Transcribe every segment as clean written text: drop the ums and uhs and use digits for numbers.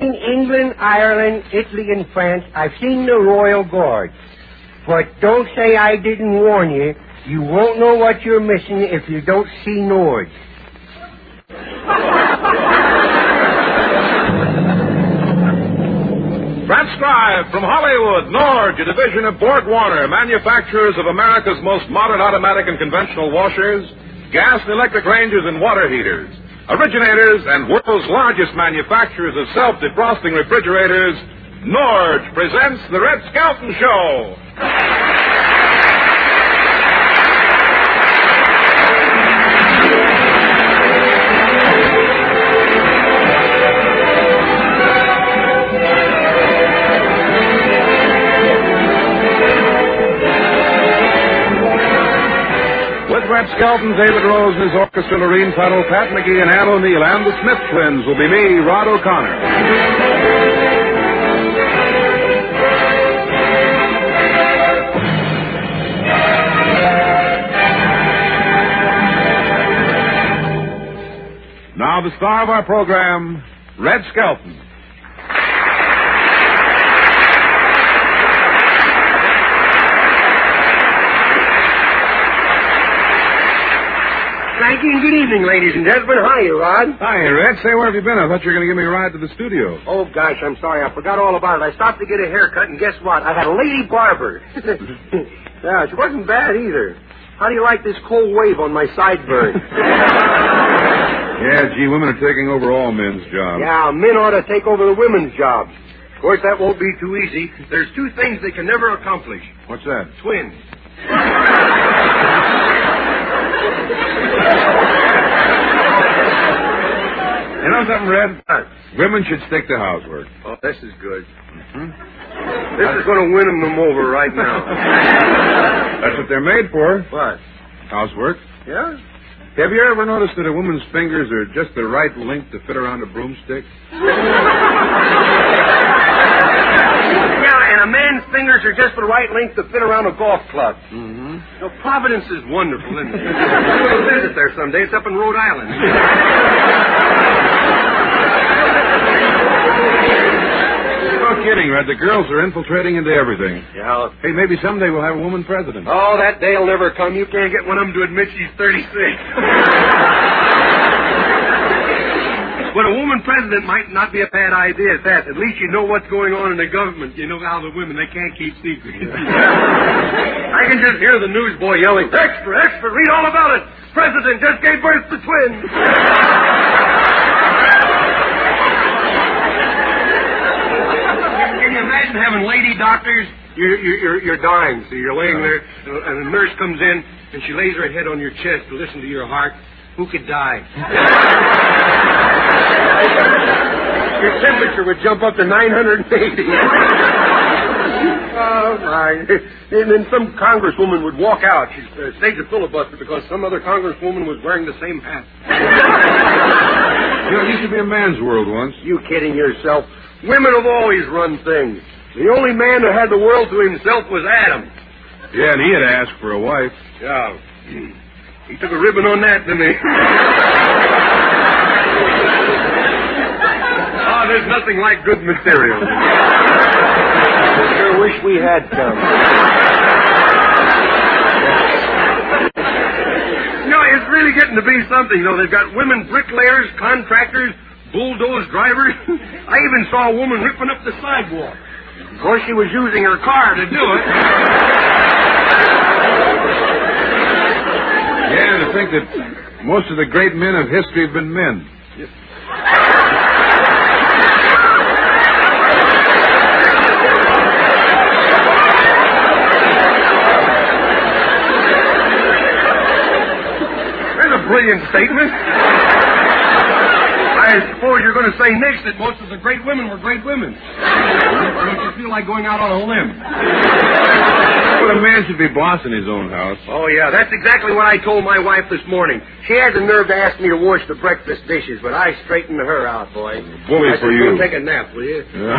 In England, Ireland, Italy, and France, I've seen the Royal Guard. But don't say I didn't warn you. You won't know what you're missing if you don't see Norge. Transcribed from Hollywood, Norge, a division of Borg Warner, manufacturers of America's most modern automatic and conventional washers, gas and electric ranges and water heaters. Originators and world's largest manufacturers of self-defrosting refrigerators, Norge presents the Red Skelton Show. With Red Skelton, David Rose and his orchestra, Lorene Tuttle, Pat McGee, and Al O'Neill, and the Smith twins will be me, Rod O'Connor. Now the star of our program, Red Skelton. Thank you and good evening, ladies and gentlemen. Hi, Rod. Hi, Red. Say, where have you been? I thought you were going to give me a ride to the studio. Oh, gosh, I'm sorry. I forgot all about it. I stopped to get a haircut, and guess what? I had a lady barber. Yeah, she wasn't bad either. How do you like this cold wave on my sideburn? Yeah, gee, women are taking over all men's jobs. Yeah, men ought to take over the women's jobs. Of course, that won't be too easy. There's two things they can never accomplish. What's that? Twins. You know something, Red? Women should stick to housework. Oh, this is good. Mm-hmm. This is going to win them over right now. That's what they're made for. What? Housework. Yeah? Have you ever noticed that a woman's fingers are just the right length to fit around a broomstick? Yeah, and a man's fingers are just the right length to fit around a golf club. Mm-hmm. So Providence is wonderful, isn't it? We'll visit there someday. It's up in Rhode Island. No kidding, Red. The girls are infiltrating into everything. Yeah. Hey, maybe someday we'll have a woman president. Oh, that day'll never come. You can't get one of them to admit she's 36. But a woman president might not be a bad idea at that. At least you know what's going on in the government. You know how the women, they can't keep secrets. I can just hear the newsboy yelling, "Extra, extra, read all about it. President just gave birth to twins." Can you imagine having lady doctors? You're dying, so you're laying there, and a nurse comes in, and she lays her head on your chest to listen to your heart. Who could die? Your temperature would jump up to 980. Oh, my. And then some congresswoman would walk out. She'd stage a filibuster because some other congresswoman was wearing the same hat. You know, it used to be a man's world once. You kidding yourself? Women have always run things. The only man who had the world to himself was Adam. Yeah, and he had asked for a wife. Yeah. He took a ribbon on that, didn't he? Oh, there's nothing like good material. Sure wish we had some. No, it's really getting to be something, you know. They've got women bricklayers, contractors, bulldoze drivers. I even saw a woman ripping up the sidewalk. Of course, she was using her car to do it. Yeah, to think that most of the great men of history have been men. Yep. There's a brilliant statement. I suppose you're going to say next that most of the great women were great women. Don't you feel like going out on a limb? But a man should be boss in his own house. Oh, yeah, that's exactly what I told my wife this morning. She had the nerve to ask me to wash the breakfast dishes, but I straightened her out, boy. Bully I for said, you. Go take a nap, will you? Yeah.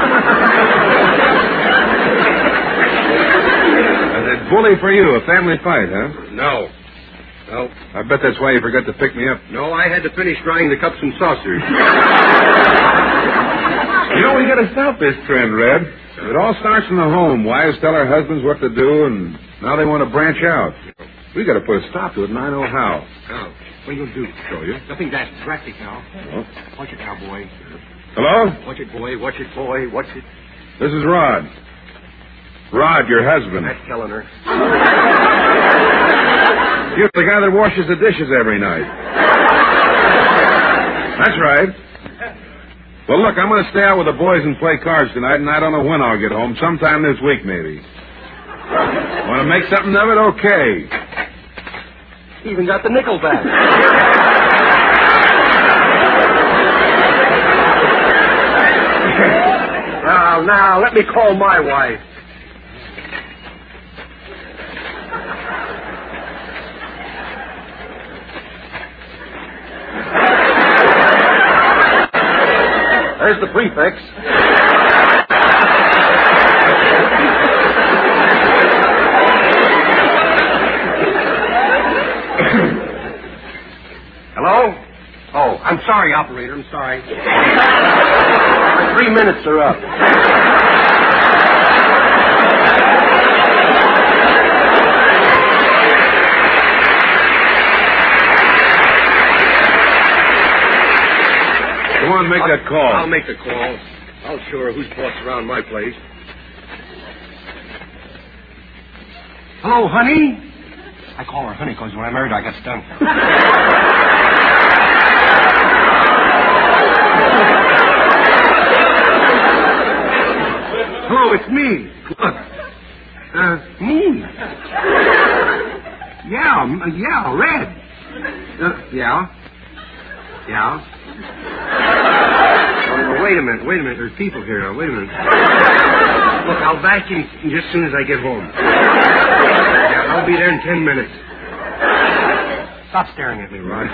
I said, bully for you. A family fight, huh? No. No. I bet that's why you forgot to pick me up. No, I had to finish drying the cups and saucers. got to stop this trend, Red. It all starts in the home. Wives tell their husbands what to do, and now they want to branch out. We got to put a stop to it, and I know how. How? What are you going to do? Show you. Nothing that drastic now. Oh. Watch it now, boy. Hello? Watch it, boy. Watch it, boy. Watch it. This is Rod. Rod, your husband. That's killing her. You're the guy that washes the dishes every night. That's right. Well, look, I'm going to stay out with the boys and play cards tonight, and I don't know when I'll get home. Sometime this week, maybe. Want to make something of it? Okay. Even got the nickel back. Now, let me call my wife. There's the prefix. Hello? Oh, I'm sorry, operator. I'm sorry. My 3 minutes are up. Come on, make that call. I'll make the call. I'll show her who's boss around my place. Hello, honey? I call her honey because when I married her, I got stung. Hello, it's me. Me? Yeah, Red. Yeah. Wait a minute. There's people here. Wait a minute. Look, I'll vacuum just as soon as I get home. Yeah, I'll be there in 10 minutes. Stop staring at me, Rod.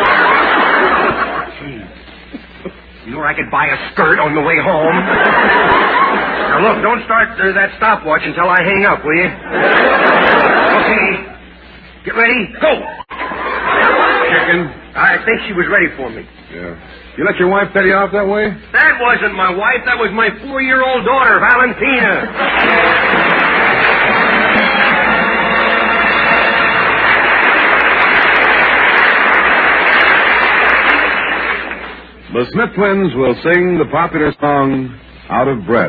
Gee. You know where I could buy a skirt on the way home? Now, look, don't start that stopwatch until I hang up, will you? Okay. Get ready. Go! Chicken. I think she was ready for me. Yeah. You let your wife pay you off that way? That wasn't my wife. That was my 4-year-old daughter, Valentina. The Smith Twins will sing the popular song, Out of Breath.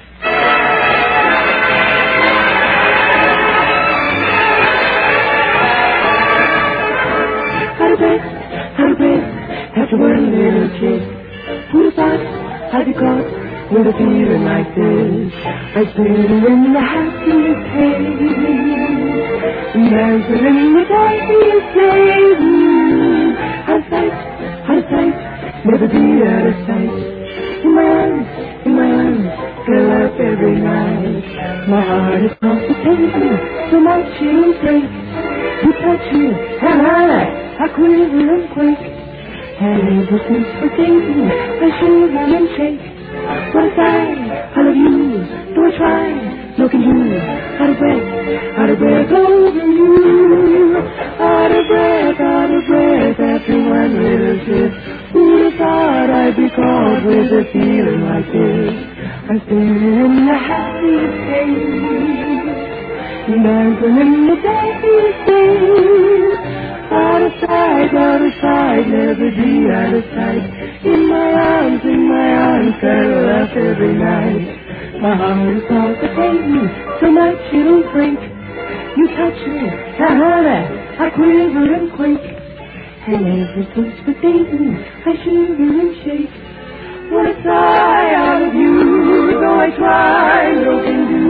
Out of breath, after one little kiss. Who'd have thought I'd be caught with a feeling like this? I've been in the happiest haze, dancing in the darkest days. Out of sight, never be out of sight. In my arms, fill up every night. My heart is palpitating, so much it will break. You touch me, and I quiver and quake. And ever since we're dating, I shiver and shake. What a sight, I love you, do I try, look at you, out of breath over you. Out of breath, after one little kiss. Who'd have thought I'd be caught with a feeling like this? I've been in the happiest days, dancing in the darkest days. Out of sight, never be out of sight. In my arms, curl up every night. My heart is palpitating, so much it'll break. You touch me, I quiver and quake. And ever since we're dating, I shiver and shake. What a sigh out of you, though I try, no can do.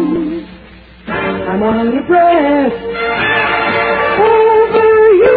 I'm out of breath over you.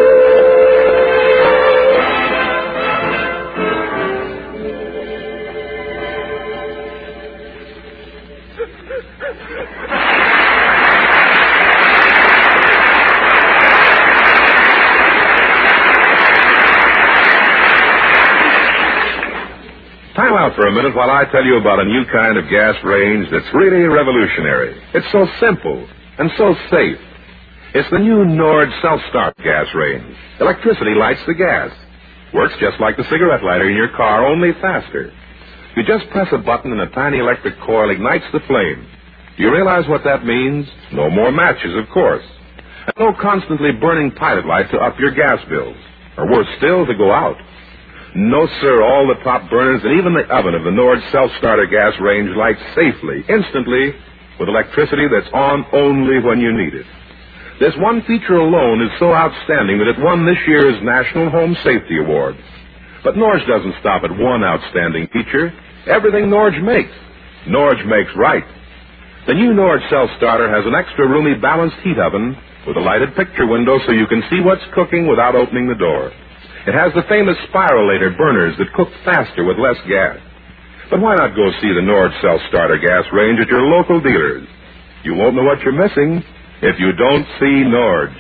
Time out for a minute while I tell you about a new kind of gas range that's really revolutionary. It's so simple and so safe. It's the new Nord self-start gas range. Electricity lights the gas. Works just like the cigarette lighter in your car, only faster. You just press a button and a tiny electric coil ignites the flame. Do you realize what that means? No more matches, of course. And no constantly burning pilot light to up your gas bills. Or worse still, to go out. No, sir, all the top burners and even the oven of the Nord self-starter gas range lights safely, instantly, with electricity that's on only when you need it. This one feature alone is so outstanding that it won this year's National Home Safety Award. But Norge doesn't stop at one outstanding feature. Everything Norge makes makes right. The new Norge self-starter has an extra roomy balanced heat oven with a lighted picture window so you can see what's cooking without opening the door. It has the famous spiralator burners that cook faster with less gas. But why not go see the Norge self-starter gas range at your local dealers? You won't know what you're missing if you don't see Norge.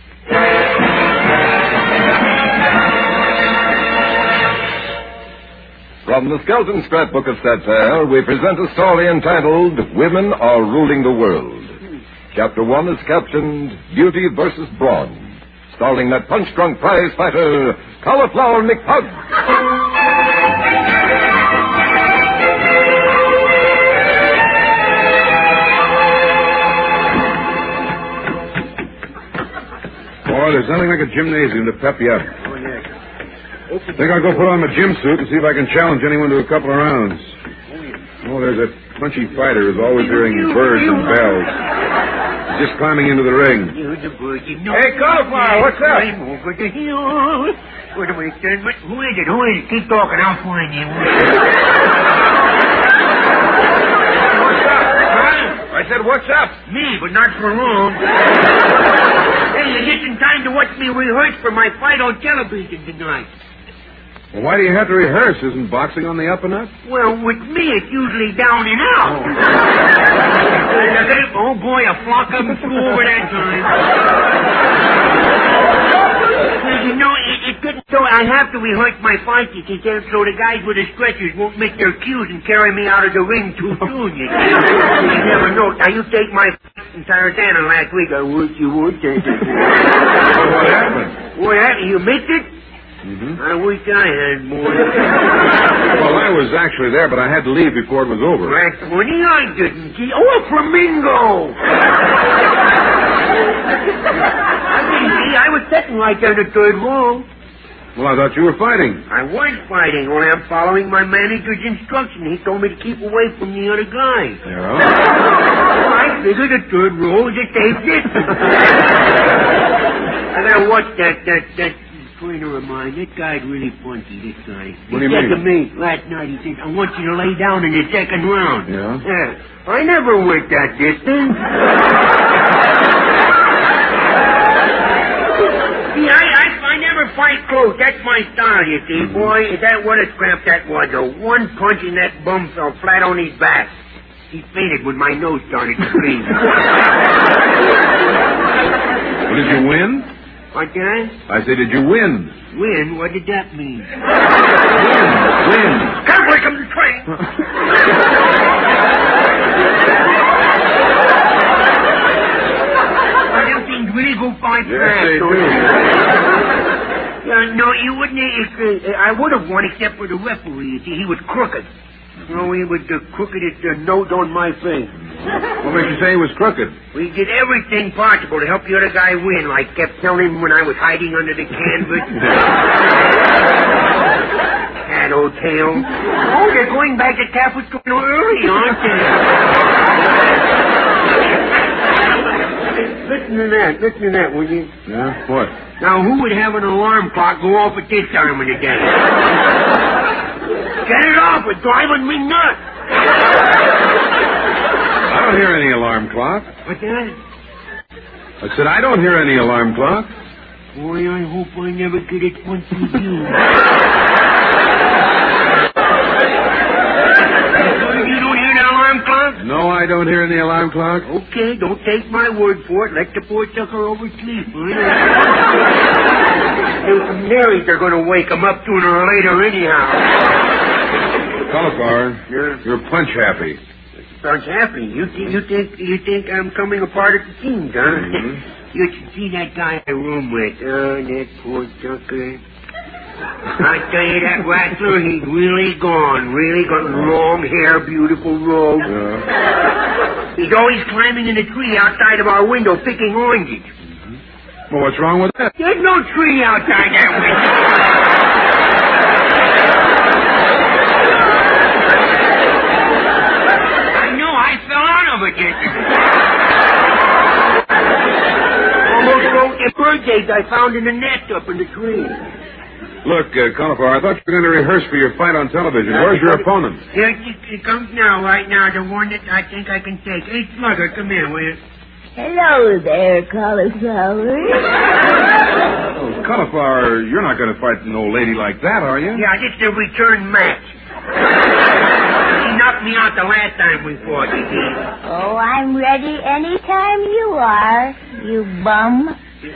From the Skelton Scrapbook of Satire, we present a story entitled Women Are Ruling the World. Chapter 1 is captioned Beauty versus Brawn, starring that punch-drunk prize fighter, Cauliflower McPug. Boy, there's nothing like a gymnasium to pep you up. Think I'll go put on my gym suit and see if I can challenge anyone to a couple of rounds. Oh, there's a punchy fighter who's always hearing birds and bells. He's just climbing into the ring. Hey, Cauliflower, what's up? Who is it? Keep talking, I'll find you. What's up? Huh? I said, what's up? Me, but not for long. Hey, you're just in time to watch me rehearse for my fight on television tonight. Well, why do you have to rehearse? Isn't boxing on the up and up? Well, with me, it's usually down and out. Oh, boy, a flock of them flew over that time. You know, it didn't so I have to rehearse my fight so the guys with the stretchers won't miss their cues and carry me out of the ring too soon, you see. You never know. Now, you take my fight in Tarzana last week. I wish you would take it. What happened? What happened? You missed it? Mm-hmm. I wish I had, boy. Well, I was actually there, but I had to leave before it was over. That's funny, I didn't see. Oh, a flamingo! I didn't see. I was sitting right there in the third row. Well, I thought you were fighting. I was fighting, only I'm following my manager's instruction. He told me to keep away from the other guys. Yeah? Well, I figured the third row is a safe distance. I gotta watch that trainer of mine. That guy's really punchy, this guy. What do you mean? He said to me mean? last night, he said, I want you to lay down in the second round. Yeah? Yeah. I never went that distance. See, I never fight close. That's my style, you see. Boy, that what a scrap that was. One punch and that bum fell flat on his back. He fainted when my nose started to bleed. Well, did you win? What, guys? I said, did you win? Win? What did that mean? Win. Here comes the train. Them things really go fast. Yes, they do. No, you wouldn't. I would have won except for the referee. You see, he was crooked. No, he was the crookedest nose on my face. What makes you say he was crooked? We did everything possible to help the other guy win. Like kept telling him when I was hiding under the canvas. Tattletale. Oh, they're going back to Capistrano early, aren't they? Listen to that, will you? Yeah? What? Now, who would have an alarm clock go off at this time of the day? Get it off! It's driving me nuts! I don't hear any alarm clock. What's that? I said, I don't hear any alarm clock. Boy, I hope I never get it once with you. You don't hear the alarm clock? No, I don't hear any alarm clock. Okay, don't take my word for it. Let the poor sucker oversleep. Those Marys are going to wake him up sooner or later anyhow. Cauliflower, Yeah. you're punch happy. Sounds happy. You think I'm coming apart at the seams, huh? Mm-hmm. You should see that guy I room with. Oh, that poor sucker. I tell you, that Rattler, he's really gone. Long hair, beautiful robe. Yeah. He's always climbing in a tree outside of our window picking oranges. Well, what's wrong with that? There's no tree outside that window. I know, I fell out of it yesterday. Almost broke the bird eggs I found in the nest up in the tree. Look, Cauliflower, I thought you were going to rehearse for your fight on television. Where's your opponent? Here he comes now, right now, the one that I think I can take. Hey, Slugger, come here, will you? Hello there, Cauliflower. Oh, Cauliflower, you're not going to fight an old lady like that, are you? Yeah, this is a return match. He knocked me out the last time we fought, you see. Oh, I'm ready anytime you are, you bum.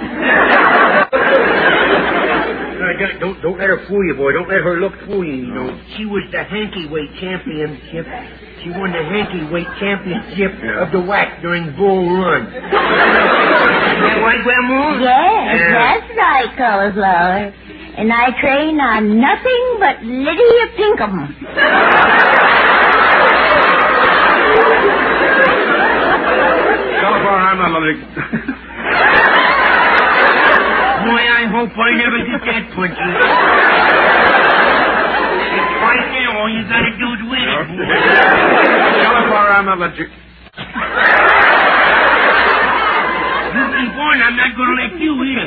Don't let her fool you, boy. Don't let her look fool you, you know. She was the hanky weight championship. She won the hanky weight championship of the WAC during Bull Run. Is that right, Grandma? Yes, that's right, Cauliflower. And I train on nothing but Lydia Pinkham. Cauliflower, I'm not letting... Boy, I hope I never get that punchy. It's right there. All you gotta do is win it. Cauliflower, I'm not letting you... You keep on, I'm not gonna let you either.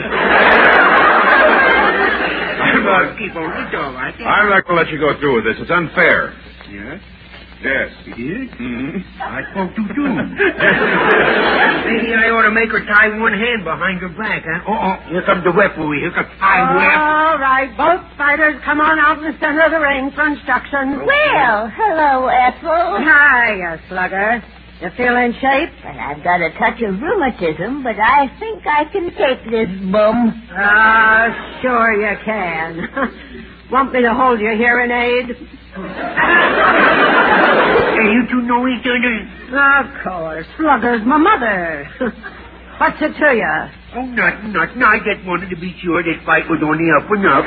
Keep on. It's all right. I'm not going to let you go through with this. It's unfair. Yes? Yes. It is? Mm-hmm. I spoke too soon. Maybe I ought to make her tie one hand behind her back, huh? Oh, here comes the referee. Here comes All right, both fighters, come on out in the center of the ring for instructions. Well, hello, Ethel. Hiya, Slugger. You feel in shape? Well, I've got a touch of rheumatism, but I think I can take this bum. Sure you can. Want me to hold your hearing aid? Hey, you two know each other? Of course. Slugger's my mother. What's it to you? Oh, nothing. I just wanted to be sure this fight was on the up and up.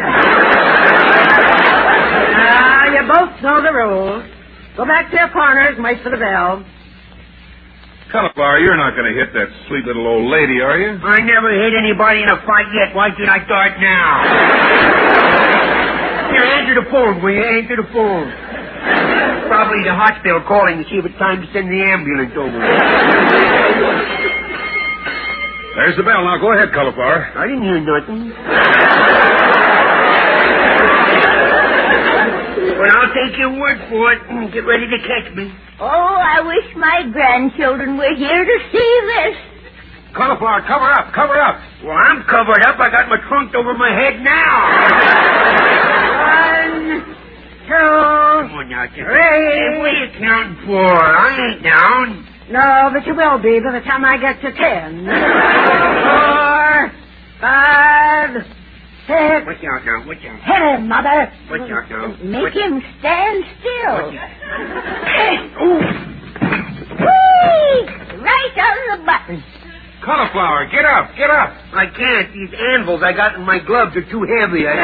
You both know the rules. Go back to your corners and wait for the bell. Cauliflower, you're not going to hit that sweet little old lady, are you? I never hit anybody in a fight yet. Why should I start now? Here, answer the phone, will you? Answer the phone. Probably the hospital calling to see if it's time to send the ambulance over. There's the bell. Now, go ahead, Cauliflower. I didn't hear nothing. Well, I'll take your word for it. Get ready to catch me. Oh, I wish my grandchildren were here to see this. Cauliflower, cover up, cover up. Well, I'm covered up. I got my trunk over my head now. 1, 2, Come on now, Jim. Hey, what are you counting for? I ain't down. No, but you will be by the time I get to 10. 4, 5, 6. Watch out now. Watch out. Hit him, Mother. Watch out now. Make him stand still. Ooh. Whee! Right on the button. Cauliflower, get up, get up. I can't. These anvils I got in my gloves are too heavy. 2,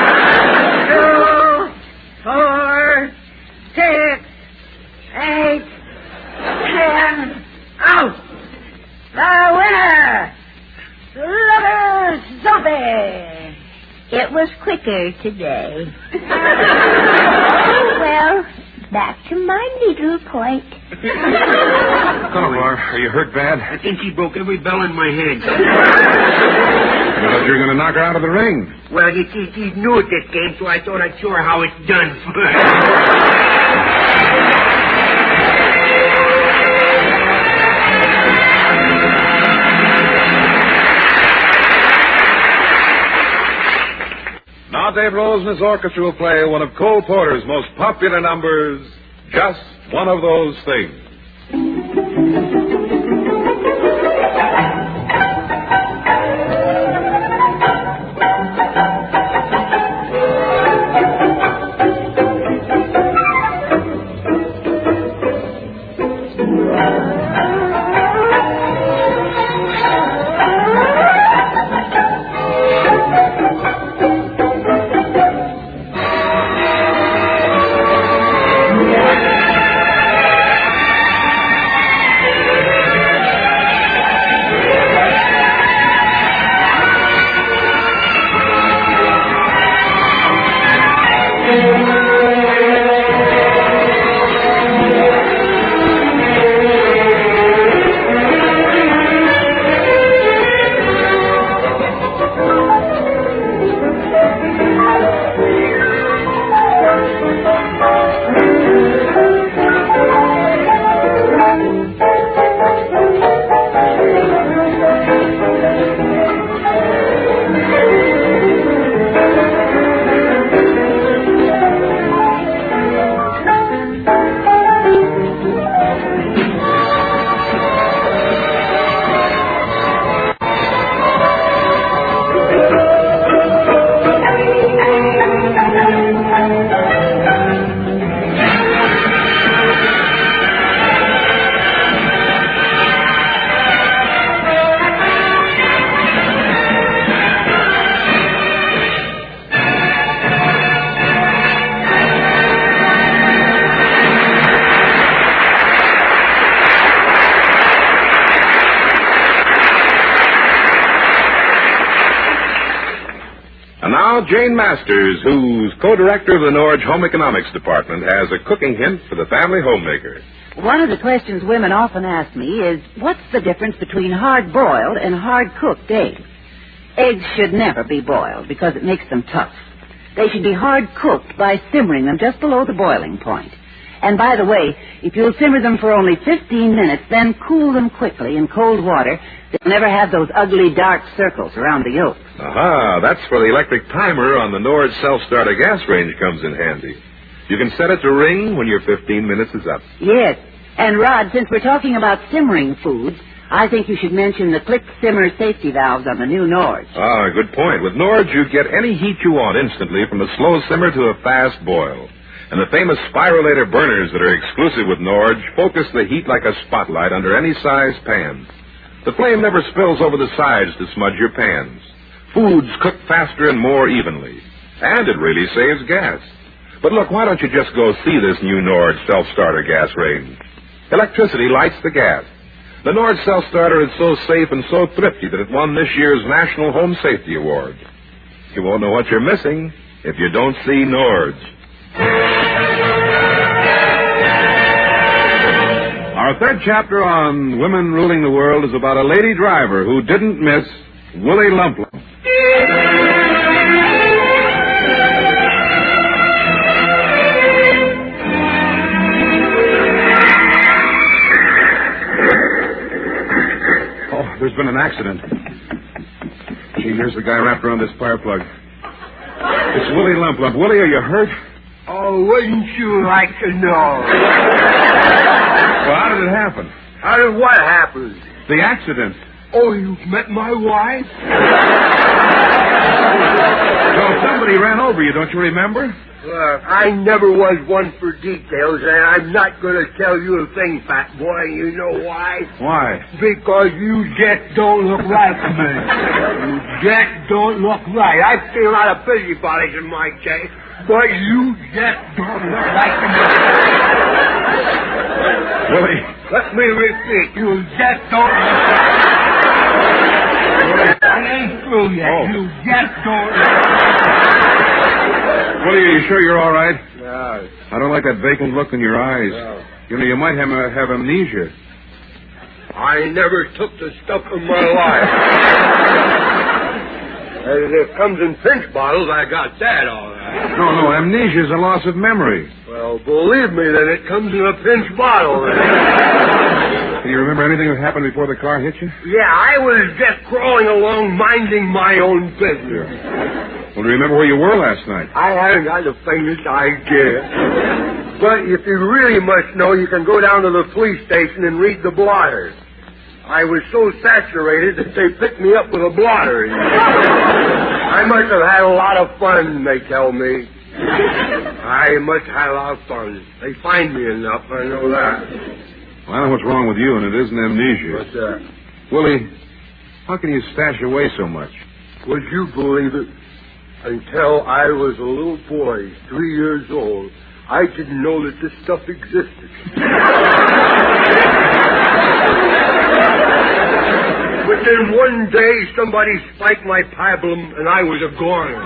4, 6, 8, 10. Out. The winner, Slugger Zombie. It was quicker today. Well, back to my needle point. Cauliflower, are you hurt bad? I think he broke every bell in my head. I thought you were going to knock her out of the ring. Well, he's new at this game, so I thought I'd show her how it's done first. Now Dave Rose and his orchestra will play one of Cole Porter's most popular numbers, Just One of Those Things. now, Jane Masters, who's co-director of the Norge Home Economics Department, has a cooking hint for the family homemaker. One of the questions women often ask me is, what's the difference between hard-boiled and hard-cooked eggs? Eggs should never be boiled because it makes them tough. They should be hard-cooked by simmering them just below the boiling point. And by the way, if you'll simmer them for only 15 minutes, then cool them quickly in cold water, they'll never have those ugly dark circles around the yolks. Aha, that's where the electric timer on the Norge self-starter gas range comes in handy. You can set it to ring when your 15 minutes is up. Yes. And, Rod, since we're talking about simmering foods, I think you should mention the click simmer safety valves on the new Norge. Ah, good point. With Norge, you get any heat you want instantly from a slow simmer to a fast boil. And the famous spiralator burners that are exclusive with Norge focus the heat like a spotlight under any size pan. The flame never spills over the sides to smudge your pans. Foods cook faster and more evenly. And it really saves gas. But look, why don't you just go see this new Norge self-starter gas range? Electricity lights the gas. The Norge self-starter is so safe and so thrifty that it won this year's National Home Safety Award. You won't know what you're missing if you don't see Norge. Our third chapter on Women Ruling the World is about a lady driver who didn't miss Willie Lump Lump. There's been an accident. Gee, here's the guy wrapped around this fire plug. It's Willie Lump Lump. Willie, are you hurt? Oh, wouldn't you like to know? Well, how did it happen? How did what happen? The accident. Oh, you've met my wife? Well, somebody ran over you, don't you remember? Look, I never was one for details, and I'm not going to tell you a thing, fat boy. You know why? Why? Because you just don't look right to me. You just don't look right. I've seen a lot of busybodies in my day, but you just don't look right to me. Willie. Let me repeat. You just don't look right. I ain't through yet. Oh. You just don't look right. Willie, are you sure you're all right? Yeah. I don't like that vacant look in your eyes. Yeah. You know, you might have amnesia. I never took the stuff in my life. As it comes in pinch bottles, I got that all right. No, amnesia is a loss of memory. Well, believe me, then it comes in a pinch bottle. Can you remember anything that happened before the car hit you? Yeah, I was just crawling along, minding my own business. Yeah. Well, do you remember where you were last night? I haven't got the faintest idea. But if you really must know, you can go down to the police station and read the blotter. I was so saturated that they picked me up with a blotter. I must have had a lot of fun, they tell me. I must have had a lot of fun. They find me enough, I know that. Well, I know what's wrong with you, and it isn't amnesia. What's that? Willie, how can you stash away so much? Would you believe it? Until I was a little boy, 3 years old, I didn't know that this stuff existed. But then one day, somebody spiked my pablum, and I was a goner.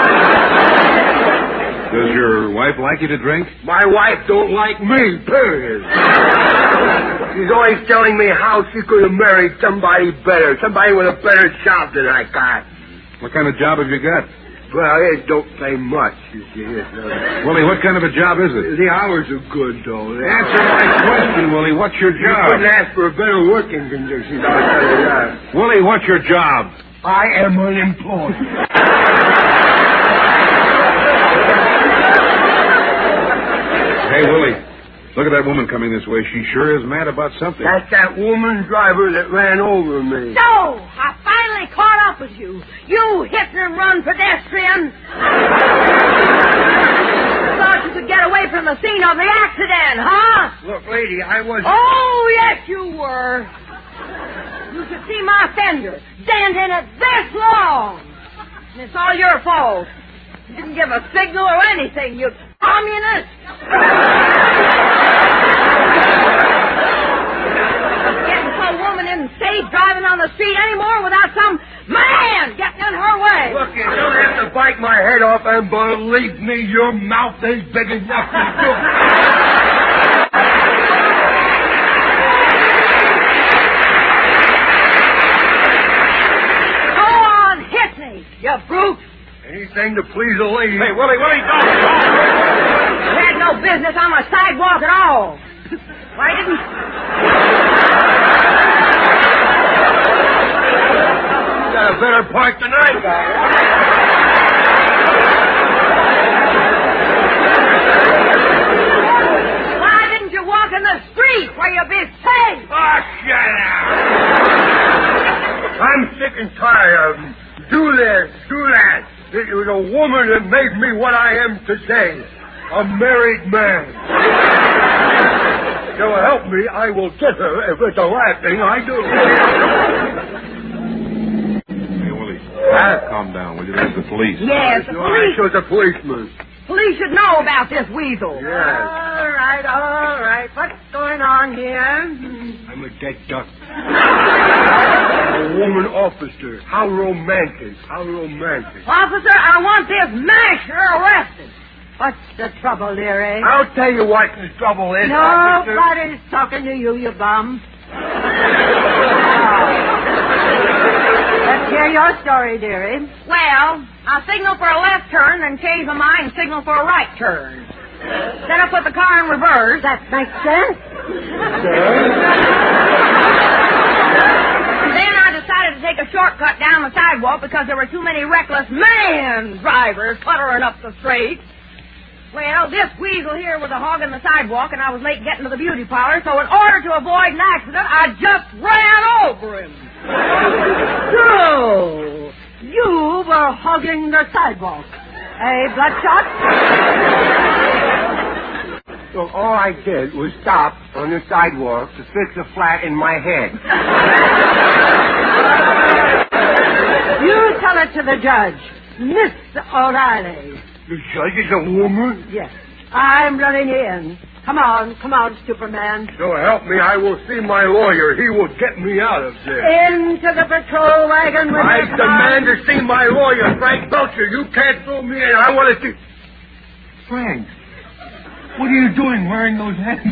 Does your wife like you to drink? My wife don't like me, period. She's always telling me how she could have married somebody better, somebody with a better job than I got. What kind of job have you got? Well, it don't pay much, you see. Willie, what kind of a job is it? The hours are good, though. Answer my question, Willie. What's your You job? couldn't ask for a better working conditions, I'll tell you that. Willie, what's your job? I am unemployed. Hey, Willie, look at that woman coming this way. She sure is mad about something. That's that woman driver that ran over me. So, I finally caught up with you. You hit and run pedestrian. Thought you could get away from the scene of the accident, huh? Look, lady, I was... Oh, yes, you were. You should see my fender. Dent in it this long. And it's all your fault. You didn't give a signal or anything, you communist. Getting some woman isn't safe driving on the street anymore without some man getting in her way. Look, you don't have to bite my believe me, your mouth is big enough to do. Go on, hit me, you brute. Anything to please a lady. Hey, Willie, don't. You had no business on the sidewalk at all. Why didn't... You got a better part than I got. Why didn't you walk in the street where you'd be safe? Oh, shut up. I'm sick and tired of them. Do this, do that. It was a woman that made me what I am today. A married man. So help me, I will get her if it's the last thing I do. Hey, Willie. Calm down, will you? There's the police. Yes, the police. I was a policeman. Police should know about this weasel. Yes. All right. What's going on here? I'm a dead duck. A woman officer. How romantic. How romantic. Officer, I want this masher arrested. What's the trouble, dearie? I'll tell you what the trouble is, officer. Nobody's talking to you, you bum. Let's hear your story, dearie. Well, I signaled for a left turn, then changed my mind and signaled for a right turn. Then I put the car in reverse. That makes sense. Then I decided to take a shortcut down the sidewalk because there were too many reckless man drivers puttering up the street. Well, this weasel here was hogging the sidewalk, and I was late getting to the beauty parlor, so in order to avoid an accident, I just ran over him. So, you were hogging the sidewalk. Hey, Bloodshot? So all I did was stop on the sidewalk to fix a flat in my head. You tell it to the judge, Miss O'Reilly. The judge is a woman? Yes. I'm running in. Come on, Superman. So help me, I will see my lawyer. He will get me out of there. Into the patrol wagon with I your demand to see my lawyer, Frank Belcher. You can't throw me in. I want to see... Frank, what are you doing wearing those hands?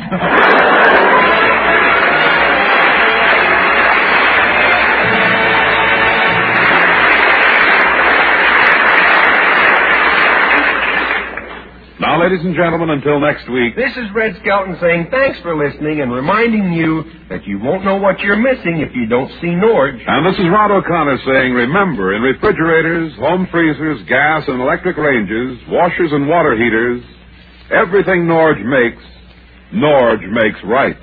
Now, ladies and gentlemen, until next week. This is Red Skelton saying thanks for listening and reminding you that you won't know what you're missing if you don't see Norge. And this is Rod O'Connor saying, remember, in refrigerators, home freezers, gas and electric ranges, washers and water heaters, everything Norge makes right.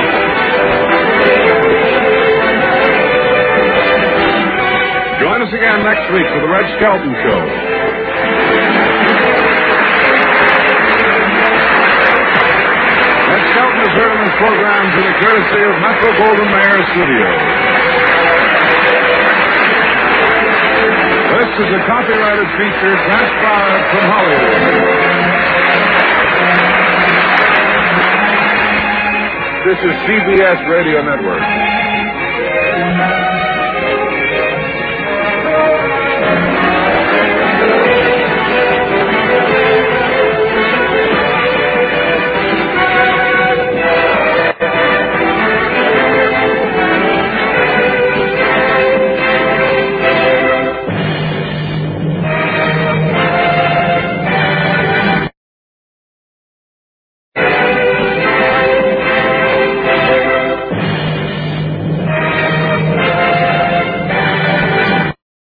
Join us again next week for the Red Skelton Show. Is heard in this program to the courtesy of Metro Golden Mayer Studios. This is a copyrighted feature transcribed from Hollywood. This is CBS Radio Network.